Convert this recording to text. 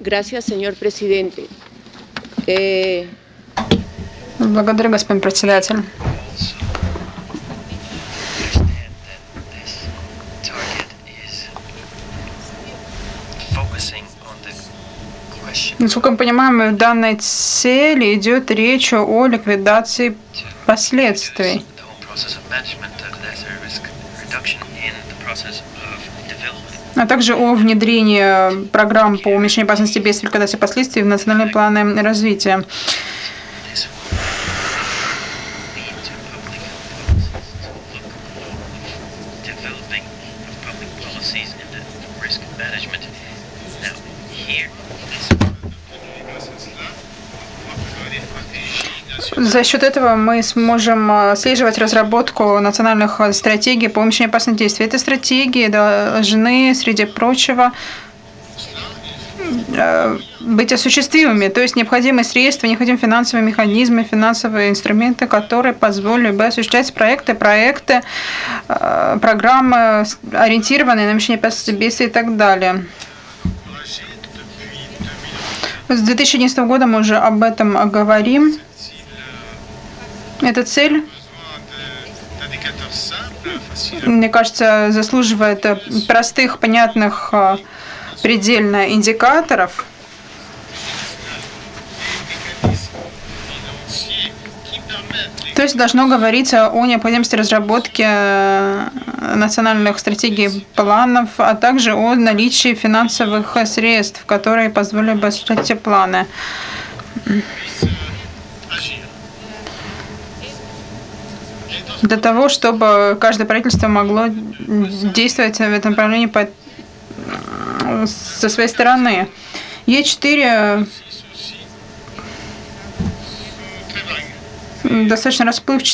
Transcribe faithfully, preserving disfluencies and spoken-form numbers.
Gracias, señor presidente. Eh... Благодарю, господин председатель. Насколько мы понимаем, в данной цели идет речь о ликвидации последствий, а также о внедрении программ по уменьшению опасности бедствий и ликвидации последствий в национальные планы развития. За счет этого мы сможем отслеживать разработку национальных стратегий по уменьшению опасных действий. Эти стратегии должны, среди прочего, быть осуществимыми, то есть необходимы средства, необходимы финансовые механизмы, финансовые инструменты, которые позволили бы осуществлять проекты, проекты, программы, ориентированные на уменьшение опасности бедствий и так далее. С две тысячи одиннадцатого года мы уже об этом говорим. Эта цель, мне кажется, заслуживает простых, понятных, предельно индикаторов. То есть должно говориться о необходимости разработки национальных стратегий, планов, а также о наличии финансовых средств, которые позволили бы осуществлять эти планы. Для того, чтобы каждое правительство могло действовать в этом направлении по, со своей стороны. Е четыре достаточно расплывчатый